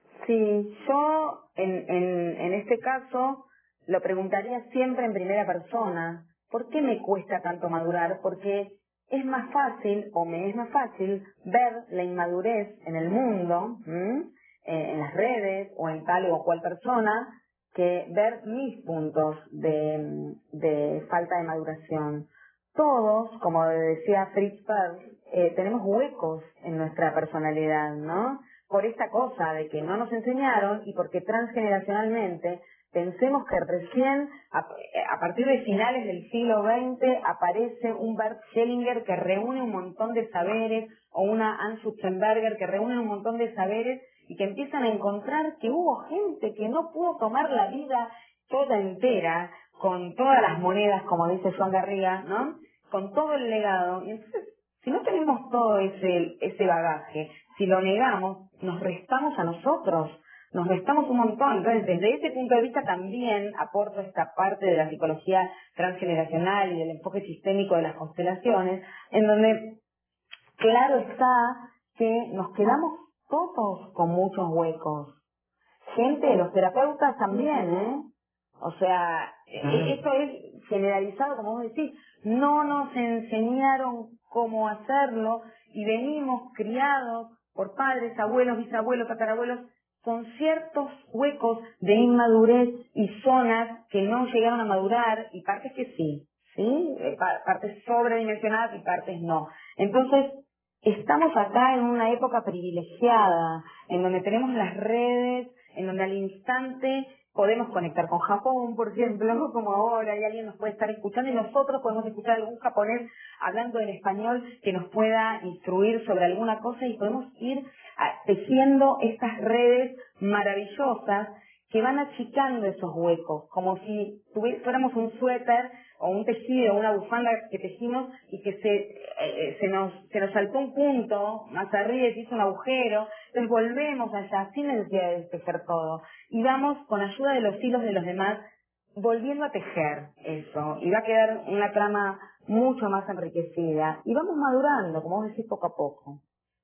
Sí, yo en, en, en este caso lo preguntaría siempre en primera persona. ¿Por qué me cuesta tanto madurar? Porque es más fácil, o me es más fácil, ver la inmadurez en el mundo, ¿m? Eh, en las redes o en tal o cual persona, que ver mis puntos de, de falta de maduración. Todos, como decía Fritz Perls, eh, tenemos huecos en nuestra personalidad, ¿no? Por esta cosa de que no nos enseñaron y porque transgeneracionalmente pensemos que recién a, a partir de finales del siglo veinte aparece un Bert Hellinger que reúne un montón de saberes o una Anne Schutzenberger que reúne un montón de saberes y que empiezan a encontrar que hubo gente que no pudo tomar la vida toda entera con todas las monedas, como dice Joan Garriga, ¿no? Con todo el legado. Y entonces, si no tenemos todo ese, ese bagaje, si lo negamos, nos restamos a nosotros, nos restamos un montón. Entonces, desde ese punto de vista también aporto esta parte de la psicología transgeneracional y del enfoque sistémico de las constelaciones, en donde claro está que nos quedamos todos con muchos huecos. Gente, los terapeutas también, ¿eh? O sea, e- esto es generalizado, como vos decís, no nos enseñaron cómo hacerlo y venimos criados por padres, abuelos, bisabuelos, tatarabuelos, con ciertos huecos de inmadurez y zonas que no llegaron a madurar y partes que sí, ¿sí? Eh, pa- Partes sobredimensionadas y partes no. Entonces, estamos acá en una época privilegiada, en donde tenemos las redes, en donde al instante podemos conectar con Japón, por ejemplo, ¿no? Como ahora, y alguien nos puede estar escuchando y nosotros podemos escuchar a algún japonés hablando en español que nos pueda instruir sobre alguna cosa y podemos ir a- tejiendo estas redes maravillosas que van achicando esos huecos, como si tuvi- fuéramos un suéter o un tejido, una bufanda que tejimos y que se, eh, se, nos, se nos saltó un punto más arriba y se hizo un agujero, entonces volvemos allá sin necesidad de tejer todo y vamos con ayuda de los hilos de los demás volviendo a tejer eso y va a quedar una trama mucho más enriquecida y vamos madurando, como vos decís, poco a poco.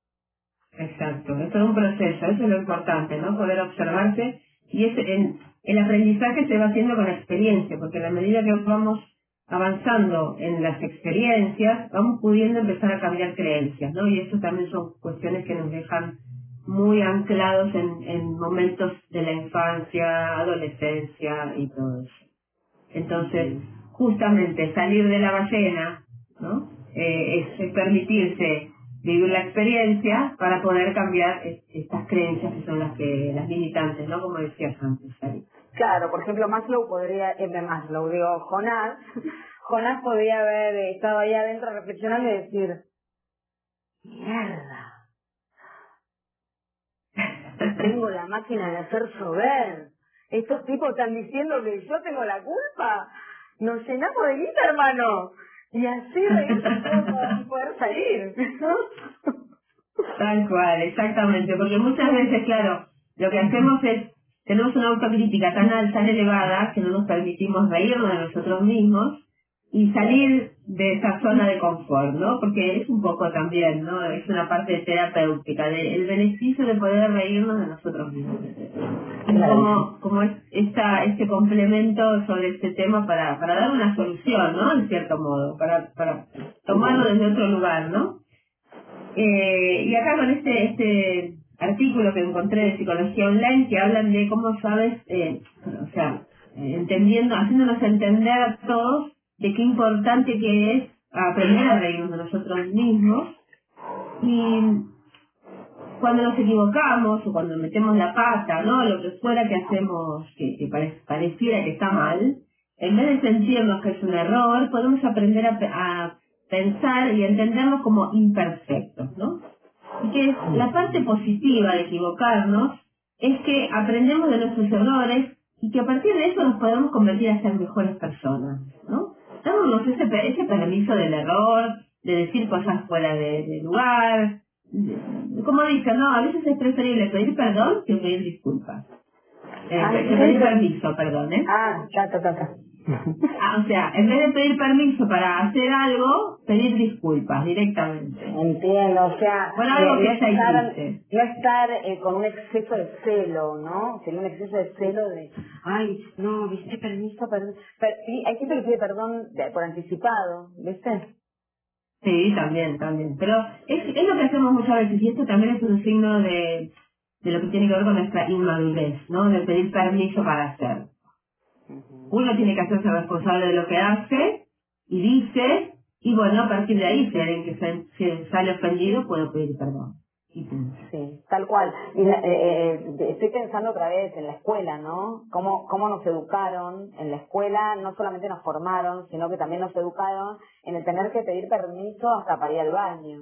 Exacto, es todo un proceso, eso es lo importante, ¿no? Poder observarse y es el, el aprendizaje se va haciendo con la experiencia, porque a la medida que vamos avanzando en las experiencias, vamos pudiendo empezar a cambiar creencias, ¿no? Y eso también son cuestiones que nos dejan muy anclados en, en momentos de la infancia, adolescencia y todo eso. Entonces, justamente salir de la ballena, ¿no? Eh, es, es permitirse vivir la experiencia para poder cambiar es, estas creencias que son las que las limitantes, ¿no? Como decías antes, ahí. Claro, por ejemplo, Maslow podría, eh, de Maslow, digo, Jonás, Jonás podría haber estado ahí adentro reflexionando y decir, mierda, tengo la máquina de hacer llover. Estos tipos están diciendo que yo tengo la culpa. Nos llenamos de guita, hermano. Y así de eso podemos poder salir. Tal cual, exactamente, porque muchas veces, claro, lo que hacemos es, tenemos una autocrítica tan alta, tan elevada, que no nos permitimos reírnos de nosotros mismos y salir de esa zona de confort, ¿no? Porque es un poco también, ¿no? Es una parte terapéutica, de, el beneficio de poder reírnos de nosotros mismos. Como, como es esta, este complemento sobre este tema para, para dar una solución, ¿no? En cierto modo, para, para tomarlo desde otro lugar, ¿no? Eh, y acá con este este artículo que encontré de Psicología Online que hablan de cómo sabes, eh, o sea, eh, entendiendo, haciéndonos entender a todos de qué importante que es aprender a reírnos de nosotros mismos y cuando nos equivocamos o cuando metemos la pata, ¿no? Lo que fuera que hacemos que, que pare, pareciera que está mal, en vez de sentirnos que es un error, podemos aprender a, a pensar y entendernos como imperfectos, ¿no? Y que la parte positiva de equivocarnos es que aprendemos de nuestros errores y que a partir de eso nos podemos convertir a ser mejores personas, ¿no? Dándonos ese, ese permiso del error, de decir cosas fuera de, de lugar, de, como dicen, no, a veces es preferible pedir perdón que pedir disculpas. Eh, Ah, que ¿sí? pedir permiso, perdón, ¿eh? Ah, ta, ta, ta, ta. Ah, o sea, en vez de pedir permiso para hacer algo, pedir disculpas directamente. Entiendo, o sea, Por algo no, que no ya estar, hiciste. no estar eh, con un exceso de celo, ¿no? Sería un exceso de celo de, ay, no, viste, permiso, perdón. Per y hay gente que pide perdón de, por anticipado, ¿viste? Sí, también, también. Pero es, es lo que hacemos muchas veces, y esto también es un signo de, de lo que tiene que ver con nuestra inmadurez, ¿no? De pedir permiso para hacer. Uh-huh. Uno tiene que hacerse responsable de lo que hace y dice, y bueno, a partir de ahí, si alguien que se, se sale ofendido, puede pedir perdón. Y punto. Sí, tal cual. Y la- eh, eh, estoy pensando otra vez en la escuela, ¿no? Cómo, cómo nos educaron en la escuela, no solamente nos formaron, sino que también nos educaron en el tener que pedir permiso hasta para ir al baño.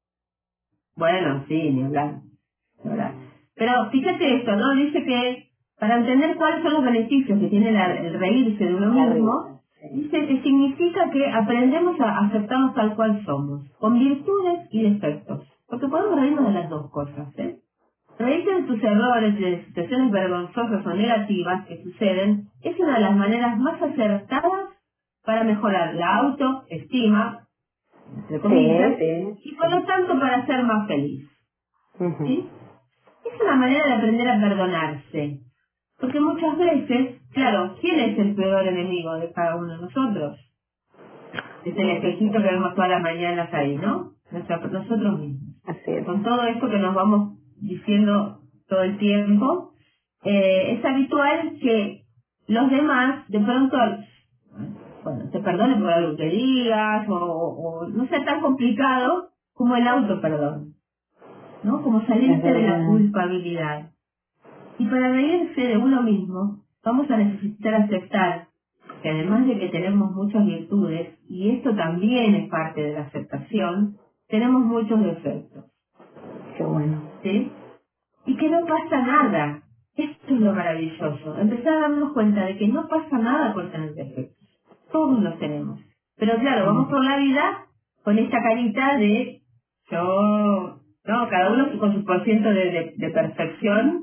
Bueno, sí, ni hablar. Ni hablar. Mm. Pero fíjate esto, ¿no? Dice que para entender cuáles son los beneficios que tiene la- el reírse de uno La mismo, risa, sí. dice que significa que aprendemos a aceptarnos tal cual somos, con virtudes y defectos. Porque podemos reírnos de las dos cosas, ¿eh? Reírse de tus errores y de situaciones vergonzosas o negativas que suceden es una de las maneras más acertadas para mejorar la autoestima, entre Sí, comillas, sí. y por lo tanto para ser más feliz. Ujú. ¿Sí? Es una manera de aprender a perdonarse. Porque muchas veces, claro, ¿quién es el peor enemigo de cada uno de nosotros? Es el espejito que vemos todas las mañanas ahí, ¿no? Nuestra- nosotros mismos. Así es. Con todo esto que nos vamos diciendo todo el tiempo, eh, es habitual que los demás, de pronto, bueno, te perdonen por algo que digas, o, o no sea tan complicado como el autoperdón, ¿no? Como Es salirse de la verdad. culpabilidad. Y para reírse de uno mismo, vamos a necesitar aceptar que además de que tenemos muchas virtudes, y esto también es parte de la aceptación, tenemos muchos defectos, Qué bueno. ¿sí? Y que no pasa nada. Esto es lo maravilloso. Empezar a darnos cuenta de que no pasa nada por tener defectos. Todos los tenemos. Pero claro, vamos por la vida con esta carita de yo, no, cada uno con su por ciento de, de, de perfección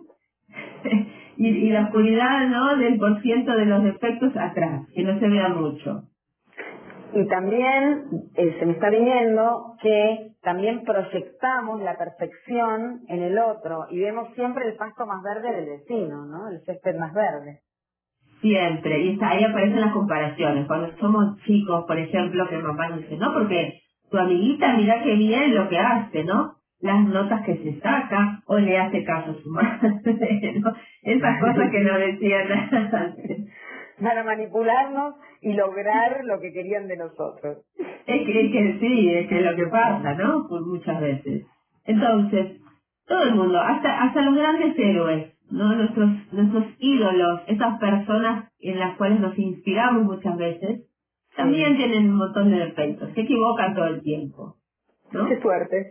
y, y la oscuridad, ¿no? Del por ciento de los defectos atrás, que no se vea mucho. Y también eh, se me está viniendo que también proyectamos la perfección en el otro y vemos siempre el pasto más verde del vecino, ¿no? El césped más verde. Siempre, y está, ahí aparecen las comparaciones. Cuando somos chicos, por ejemplo, que mamá nos dice, no, porque tu amiguita mira qué bien lo que hace, ¿no? Las notas que se saca, o le hace caso a su madre, ¿no? Esas cosas que nos decían antes. Para manipularnos y lograr lo que querían de nosotros. Es que, es que sí, es que es lo que pasa, ¿no? Por muchas veces. Entonces, todo el mundo, hasta hasta los grandes héroes, ¿no? Nuestros nuestros ídolos, esas personas en las cuales nos inspiramos muchas veces, también Sí. tienen un montón de defectos, se equivocan todo el tiempo, Qué ¿no? suerte.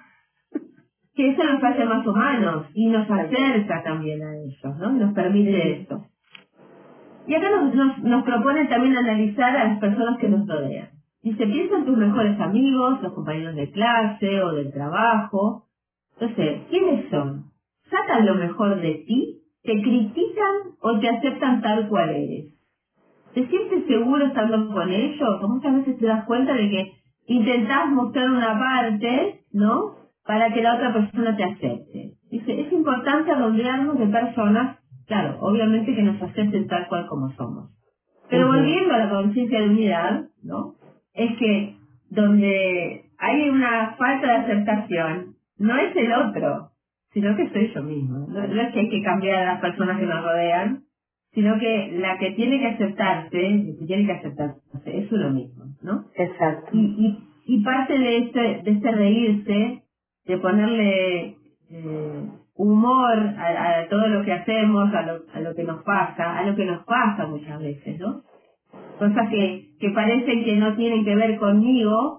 Que eso nos hace más humanos y nos Tal cual. acerca también a ellos, ¿no? Nos permite Ujú. esto. Y acá nos, nos, nos propone también analizar a las personas que nos rodean. Dice, piensa en tus mejores amigos, los compañeros de clase o del trabajo. Entonces, ¿quiénes son? ¿Sacan lo mejor de ti? ¿Te critican o te aceptan tal cual eres? ¿Te sientes seguro estando con ellos? O muchas veces te das cuenta de que intentás mostrar una parte, ¿no? Para que la otra persona te acepte. Dice, es importante rodearnos de personas, claro, obviamente que nos acepten tal cual como somos. Pero Ujú. volviendo a la conciencia de unidad, ¿no? Es que donde hay una falta de aceptación, no es el otro, sino que soy yo mismo. No, no es que hay que cambiar a las personas que nos rodean, sino que la que tiene que aceptarse, el que tiene que aceptarse, es uno mismo, ¿no? Exacto. Y, y, y parte de este, de este reírse, de ponerle eh, humor a, a todo lo que hacemos, a lo, a lo que nos pasa, a lo que nos pasa muchas veces, ¿no? Cosas que, que parecen que no tienen que ver conmigo,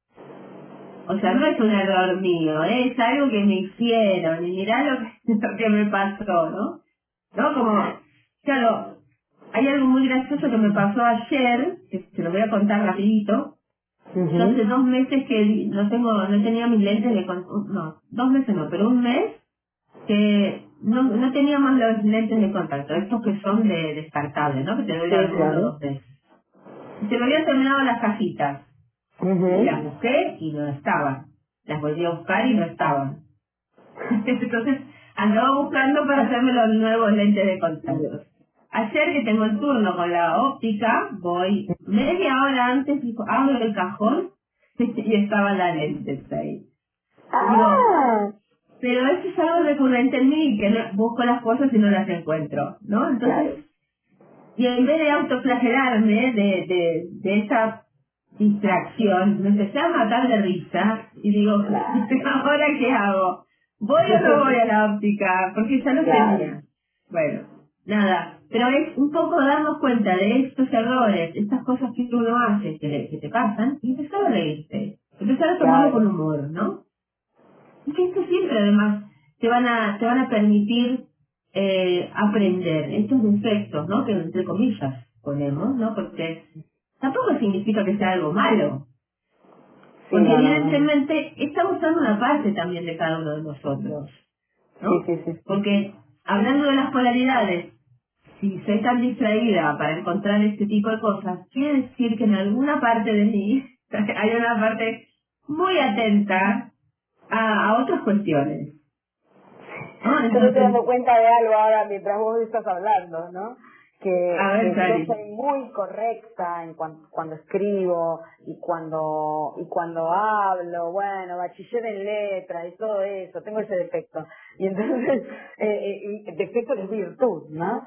o sea, no es un error mío, ¿eh? Es algo que me hicieron, y mirá lo que, lo que me pasó, ¿no? ¿No? Como, claro, hay algo muy gracioso que me pasó ayer, que se lo voy a contar rapidito. Yo hace Ujú. dos meses que di- no tengo, no tenía mis lentes de con- no, dos meses no, pero un mes que no, no tenía más los lentes de contacto, estos que son de descartables, ¿no? Que te Sí, duran uno o claro. dos veces. y se me habían terminado las cajitas. Uh-huh. Y las busqué y no estaban. Las volví a buscar y no estaban. Entonces andaba buscando para hacerme los nuevos lentes de contacto. Ayer que tengo el turno con la óptica, voy media hora antes y abro el cajón y estaban las lentes ahí. Digo, Ah, pero eso es algo recurrente en mí, que no, busco las cosas y no las encuentro, ¿no? Entonces, y en vez de autoflagelarme de, de, de esa distracción, me empecé a matar de risa y digo, ¿ahora qué hago? ¿Voy o no voy a la óptica? Porque ya lo claro. tenía. Bueno, nada, pero es un poco darnos cuenta de estos errores, estas cosas que uno hace, que, le- que te pasan, y empezar a reírte, empezar a tomarlo con Claro. humor, ¿no? Y que esto siempre además te van a, te van a permitir eh, aprender estos defectos, ¿no? Que entre comillas ponemos, ¿no? Porque tampoco significa que sea algo malo. Sí, Porque no, no, no. evidentemente estamos usando una parte también de cada uno de nosotros, ¿no? Sí, sí, sí. Porque hablando de las polaridades, si soy tan distraída para encontrar este tipo de cosas, quiere decir que en alguna parte de mí hay una parte muy atenta a, a otras cuestiones, ¿no? Yo me estoy Entonces, dando cuenta de algo ahora mientras vos estás hablando, ¿no? a Que, ver, que yo Sari. soy muy correcta en cuan- cuando escribo y cuando y cuando hablo, bueno, bachiller en letra y todo eso, tengo ese defecto. Y entonces, eh, eh, y defecto es virtud, ¿no?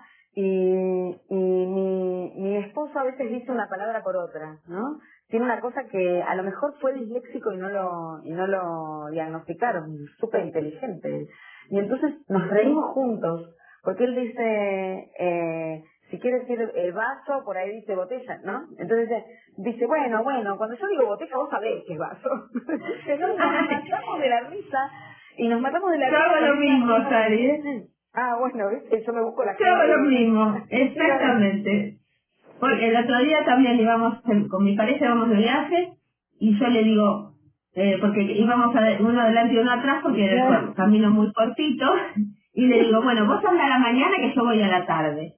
Y, y mi, mi esposo a veces dice una palabra por otra, ¿no? Tiene una cosa que a lo mejor fue disléxico y no lo, y no lo diagnosticaron, súper inteligente. Y entonces nos reímos juntos, porque él dice, eh, si quiere decir el vaso, por ahí dice botella, ¿no? Entonces dice, dice, bueno, bueno, cuando yo digo botella, vos sabés que es vaso. Entonces nos matamos de la risa, y nos matamos de la Yo risa hago con lo esa, mismo, esa Sari. estupidez. Ah, bueno, ¿viste? Yo me busco la Yo hago lo gente. mismo, exactamente. Porque el otro día también íbamos, con mi pareja íbamos de viaje, y yo le digo, eh, porque íbamos a, uno adelante y uno atrás, porque era el camino muy cortito, y le digo, bueno, vos anda a la mañana que yo voy a la tarde.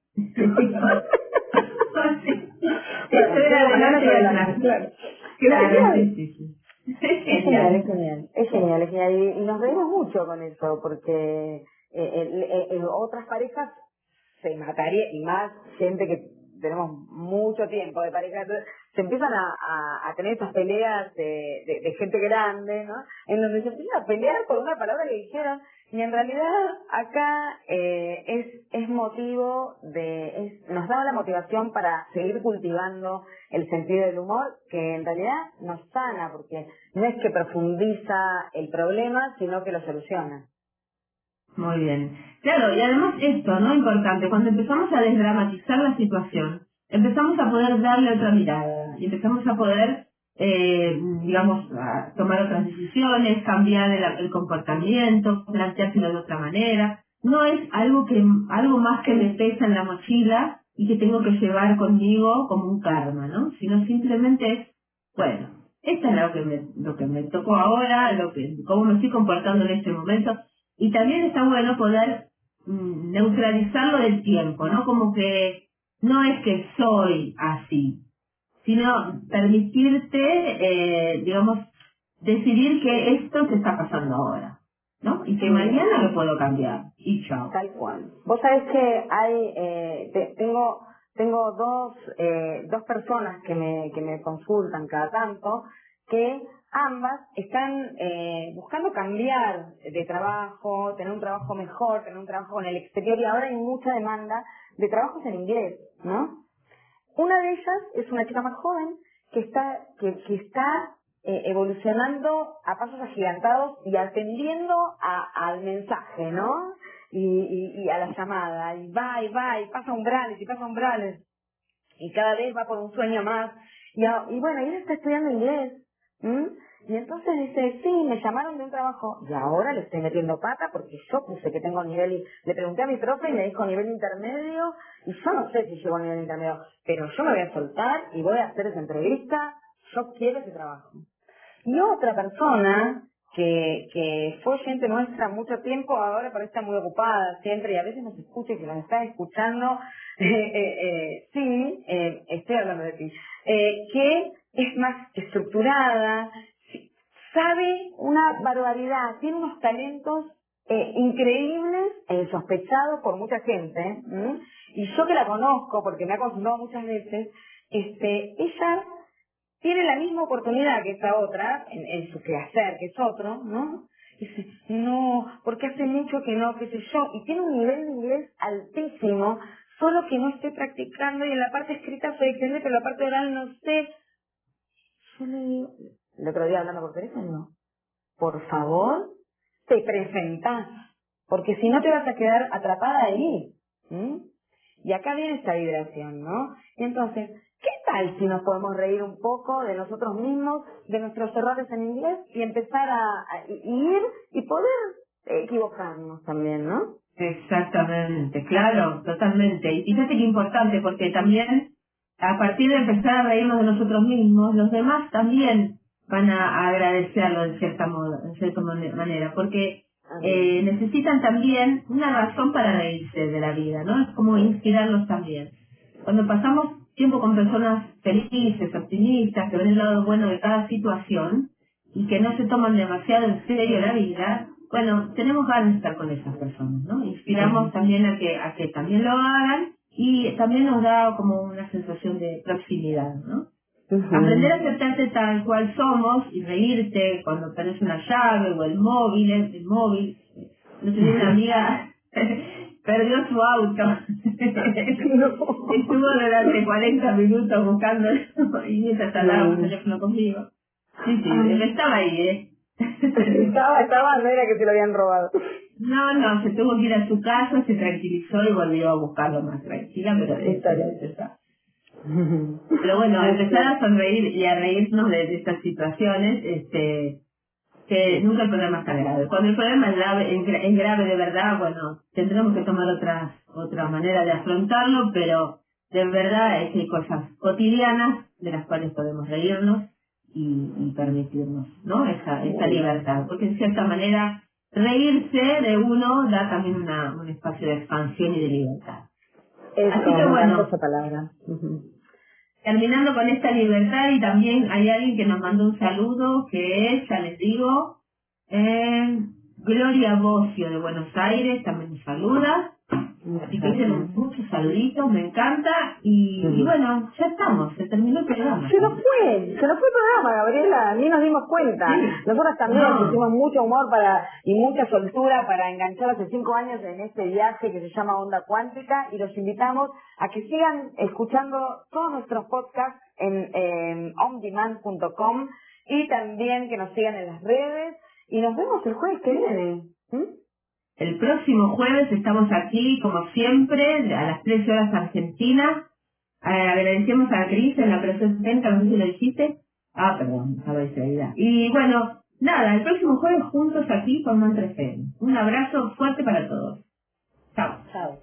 Esto Bueno, era tengo mañana adelante y que atrás. adelante, claro. Claro, Genial. sí, sí, sí. Es Es genial, es genial. genial, es genial, es genial. Y, y nos reímos mucho con eso, porque eh, eh, eh, eh, otras parejas se mataría, y más gente que tenemos mucho tiempo de pareja, entonces, se empiezan a, a, a tener estas peleas de, de, de gente grande, ¿no? En donde se empiezan a pelear por una palabra que dijeron, y en realidad acá eh, es, es motivo de, es, nos da la motivación para seguir cultivando el sentido del humor, que en realidad nos sana, porque no es que profundiza el problema, sino que lo soluciona. Muy bien. Claro, y además esto, ¿no? Importante, cuando empezamos a desdramatizar la situación, empezamos a poder darle otra mirada y empezamos a poder, eh, digamos, a tomar otras decisiones, cambiar el, el comportamiento, planteárselo de otra manera. No es algo que algo más que me pesa en la mochila y que tengo que llevar conmigo como un karma, ¿no? Sino simplemente es, bueno, esto es lo que me, lo que me tocó ahora, lo que, cómo me estoy comportando en este momento. Y también está bueno poder mm, neutralizarlo del tiempo, ¿no? Como que no es que soy así, sino permitirte, eh, digamos, decidir que esto te está pasando ahora, ¿no? Y que Sí. mañana lo puedo cambiar. Y chao. Tal cual. Vos sabés que hay, eh, te- tengo, tengo dos, eh, dos personas que me, que me consultan cada tanto, que ambas están eh, buscando cambiar de trabajo, tener un trabajo mejor, tener un trabajo en el exterior, y ahora hay mucha demanda de trabajos en inglés, ¿no? Una de ellas es una chica más joven que está, que, que está eh, evolucionando a pasos agigantados y atendiendo a- al mensaje, ¿no? Y, y, y a la llamada, y va y va, y pasa umbrales, y pasa umbrales, y cada vez va por un sueño más. Y, a- y bueno, ella está estudiando inglés, ¿m? Y entonces dice, sí, me llamaron de un trabajo, y ahora le estoy metiendo pata porque yo puse que tengo nivel, y le pregunté a mi profe y me dijo nivel intermedio, y yo no sé si llego a nivel intermedio, pero yo me voy a soltar y voy a hacer esa entrevista, yo quiero ese trabajo. Y otra persona que, que fue oyente nuestra mucho tiempo, ahora parece estar muy ocupada siempre y a veces nos escucha y que nos está escuchando, eh, eh, eh, sí, eh, estoy hablando de ti, eh, que es más estructurada, sabe una barbaridad, tiene unos talentos eh, increíbles e insospechados por mucha gente, ¿eh? Y yo que la conozco porque me ha consultado muchas veces, este, ella tiene la misma oportunidad que esta otra en, en su quehacer, que es otro, ¿no? Dice, no, porque hace mucho que no, qué sé yo, y tiene un nivel de inglés altísimo, solo que no estoy practicando y en la parte escrita soy excelente, pero en la parte oral no sé. Yo le digo, el otro día hablando por teléfono, por favor, te presentás, porque si no te vas a quedar atrapada ahí. ¿Mm? Y acá viene esta vibración, ¿no? Y entonces, ¿qué tal si nos podemos reír un poco de nosotros mismos, de nuestros errores en inglés y empezar a, a ir y poder equivocarnos también, ¿no? Exactamente, claro, totalmente. Y fíjate que importante, porque también a partir de empezar a reírnos de nosotros mismos, los demás también van a agradecerlo de cierta modo, de cierta manera, porque eh, necesitan también una razón para reírse de la vida, ¿no? Es como inspirarlos también. Cuando pasamos tiempo con personas felices, optimistas, que ven el lado bueno de cada situación y que no se toman demasiado en serio la vida, bueno, tenemos ganas de estar con esas personas, ¿no? Inspiramos uh-huh. también a que a que también lo hagan y también nos da como una sensación de proximidad, ¿no? Uh-huh. Aprender a aceptarte tal cual somos y reírte cuando tenés una llave o el móvil, el móvil. No tenía una amiga, perdió su auto. Estuvo durante cuarenta minutos buscándolo y mientras hablaba por teléfono conmigo. Sí, sí, él estaba ahí, ¿eh? estaba, estaba, no era que se lo habían robado. No, no, se tuvo que ir a su casa, se tranquilizó y volvió a buscarlo más tranquila, pero está bien, está. Pero bueno, empezar a sonreír y a reírnos de, de estas situaciones, este, que nunca el problema está grave. Cuando el problema es grave, es grave de verdad, bueno, tendremos que tomar otra, otra manera de afrontarlo, pero de verdad es que hay cosas cotidianas de las cuales podemos reírnos y, y permitirnos, ¿no? Esa, esa libertad, porque en cierta manera reírse de uno da también una, un espacio de expansión y de libertad. Eso, así que bueno, esa palabra. Uh-huh. Terminando con esta libertad, y también hay alguien que nos mandó un saludo, que es, ya les digo, eh, Gloria Bocio de Buenos Aires, también nos saluda. Así que hacen muchos saluditos, me encanta, y, uh-huh. y bueno, ya estamos, se terminó el programa. Se nos fue, se nos fue el programa, Gabriela, ni nos dimos cuenta. Sí. Nosotros también no. pusimos mucho humor para y mucha soltura para enganchar hace cinco años en este viaje que se llama Onda Cuántica, y los invitamos a que sigan escuchando todos nuestros podcasts en eh, on demand punto com y también que nos sigan en las redes, y nos vemos el jueves que viene. ¿Mm? El próximo jueves estamos aquí, como siempre, a las trece horas Argentina. Eh, agradecemos a Cris en la presentación, no sé si lo dijiste. Ah, perdón, estaba distraída. Y bueno, nada, el próximo jueves juntos aquí con Mantra F M. Un abrazo fuerte para todos. Chao. Chao.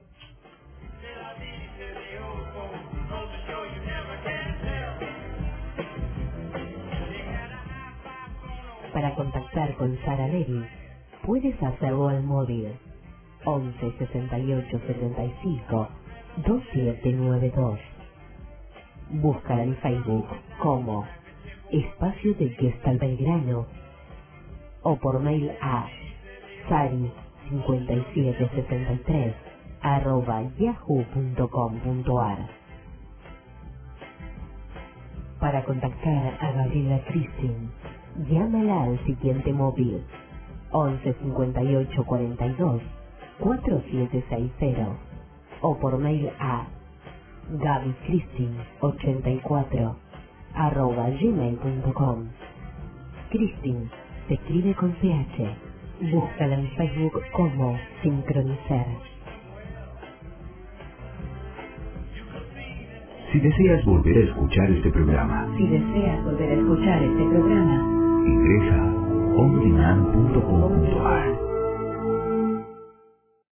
Para contactar con Sara Levy, puedes hacerlo al móvil once sesenta y ocho setenta y cinco veintisiete noventa y dos. Búscala en Facebook como Espacio de Gestalt Belgrano o por mail a sari cincuenta y siete sesenta y tres arroba yahoo punto com punto ar. Para contactar a Gabriela Christine, llámala al siguiente móvil once cincuenta y ocho cuarenta y dos cuarenta y siete sesenta o por mail a gabycristin ochenta y cuatro arroba gmail punto com. Christine se escribe con C H. Búscala en Facebook como Sincronizar. Si deseas volver a escuchar este programa, Si deseas volver a escuchar este programa, ingresa a on demand punto com punto ar.